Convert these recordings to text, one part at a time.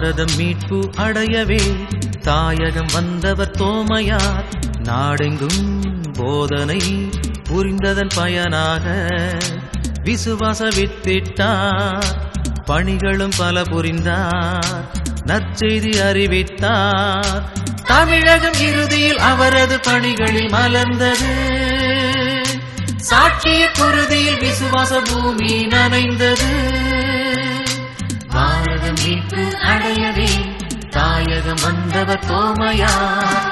பாரதம் மீட்பு அடையவே தாயகம் வந்தவர் தோமையார். நாடெங்கும் போதனை புரிந்ததன் பயனாக விசுவாச வித்திட்டார். பணிகளும் பல புரிந்தார், நற்செய்தி அறிவித்தார். தமிழகம் இறுதியில் அவரது பணிகளில் மலர்ந்தது. சாட்சிய குருதியில் விசுவாச பூமி நனைந்தது. பாரதம் மீட்பு அடையவே தாயகம் வந்தவர் தோமையார்.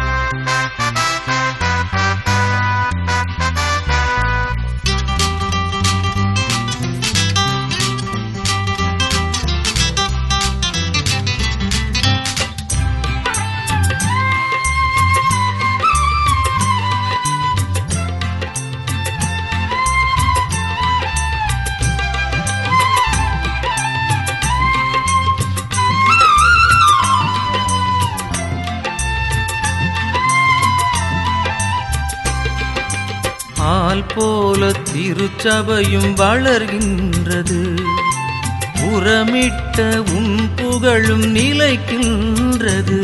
ஆல் போல திருச்சபையும் வளர்கின்றது. புறமிட்ட புகழும் நிலைக்கின்றது.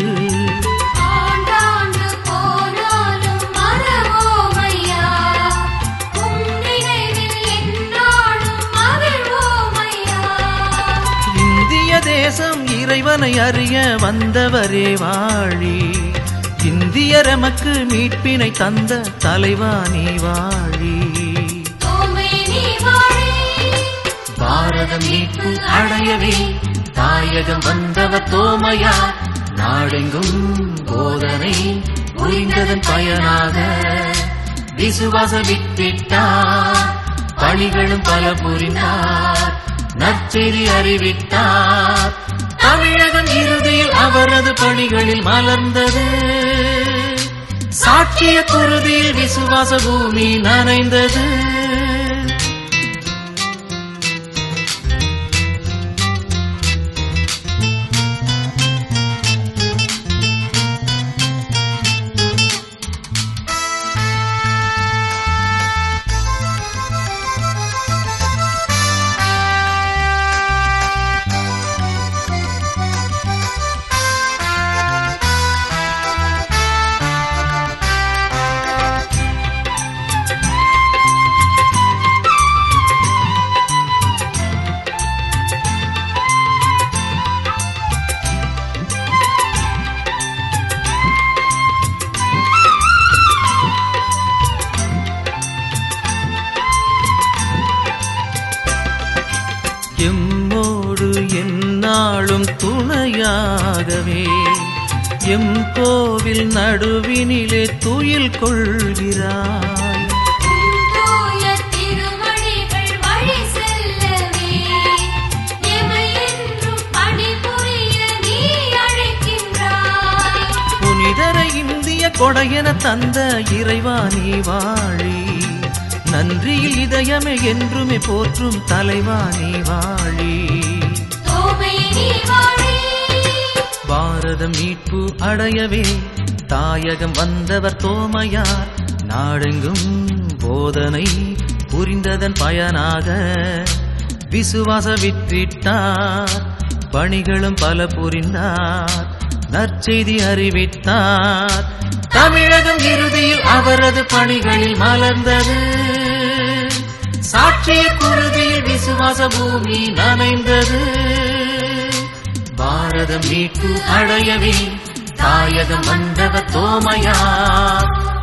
இந்திய தேசம் இறைவனை அறிய வந்தவரே வாழி. இந்தியர் எமக்கு மீட்பினை தந்த தலைவா நீ வாழி. பாரதம் மீட்பு அடையவே தாயகம் வந்தவர் தோமையார். நாடெங்கும் போதனை புரிந்ததன் பயனாக விசுவாச வித்திட்டார். பணிகளும் பல புரிந்தார், நற்செய்தி அறிவித்தார். தமிழகம் இறுதியில் அவரது பணிகளில் மலர்ந்தது. சாட்சிய குருதியில் விசுவாச பூமி நனைந்தது. எம்மோடு எந்நாளும் துணையாகவே எம் கோவில் நடுவினிலே துயில் கொள்கிறாய். புனிதரை இந்திய கொடையென தந்த இறைவா நீ வாழி. நன்றியில் இதயமே என்றுமே போற்றும் தலைவா நீ வாழி. பாரதம் மீட்பு அடையவே தாயகம் வந்தவர் தோமையார். நாடெங்கும் போதனை புரிந்ததன் பயனாக விசுவாச வித்திட்டார். பணிகளும் பல புரிந்தார், நற்செய்தி அறிவித்தார். தமிழகம் இறுதியில் அவரது பணிகளில் மலர்ந்தது. சாட்சிய குருதியில் விசுவாச பூமி நனைந்தது. பாரதம் மீட்பு அடையவே தாயகம் வந்தவர் தோமையார்.